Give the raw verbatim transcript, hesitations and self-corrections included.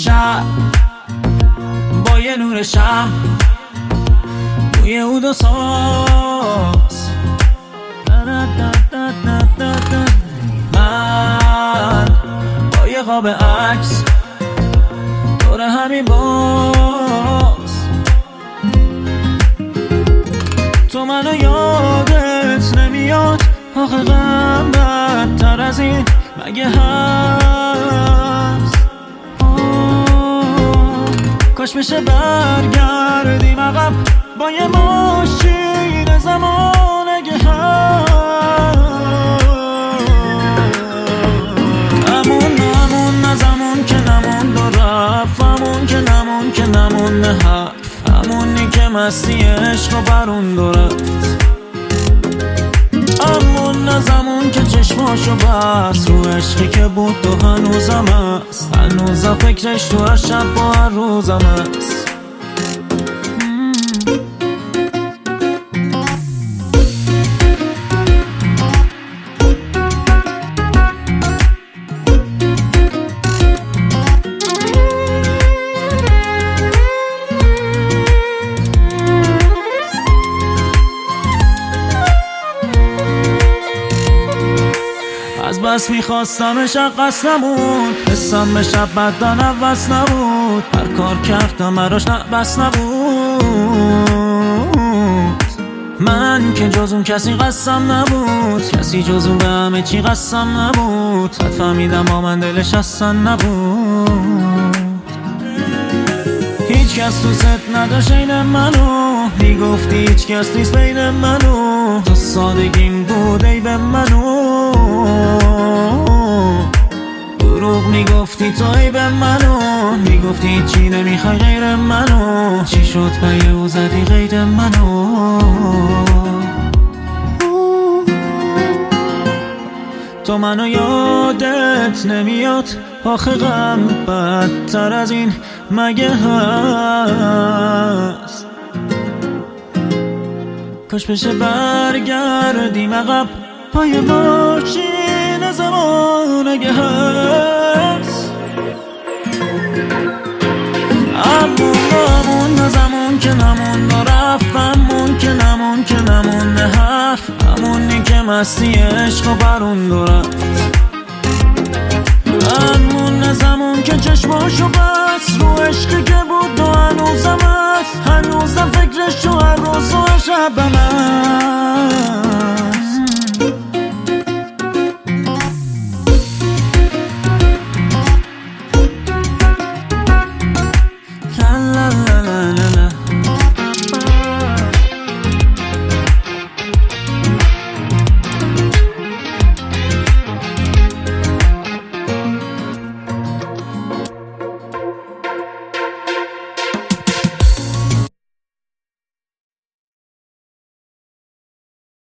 شب با یه نور شب بوی عود و ساز، من با یه قاب عکس دور همین باز. تو منو یادت نمیاد آخه غم بدتر از این مگه هست؟ کاش بشه برگردیم عقب با یه ماشین زمان اگه هست. امون امون از امون که نمون دو رفت، امون که نمون که نمون حرف، امونی که مستی عشق و برون دو رفت. امون از امون که چشماشو بست رو عشقی که بود تو هنوزم هست، هنوزم فکرش تو هر شب با هر روزم هست. از بس میخواستمش قصد نبود، حسم به شب بدن عوض نبود، هر کار کردم براش بس نبود. من که جز اون کسی قسم نبود، کسی جز اون به همه چی قسم نبود، حد فهمیدم با من دلش اصلا نبود. هیچ کس تو ست نداشت این منو، میگفتی هیچ کس نیست بین منو، تو سادگیم بود ای به منو، دروغ میگفتی تو ای به منو، میگفتی چی نمیخوای غیر منو، چی شد پی او زدی غیر منو. تو منو یادت نمیاد آخه غم بدتر از این مگه هست؟ کاش بشه برگردیم عقب پای ماشین زمان اگه هست. امون امون از امون که نمون و رفت، امون که نمون که نمون حرف، امونی که مستی عشق و برون دو رفت. امون از امون که چشماشو بست رو عشقی که بود و هنوزم هست، هنوزم فکرش تو هر روز و شبم هست.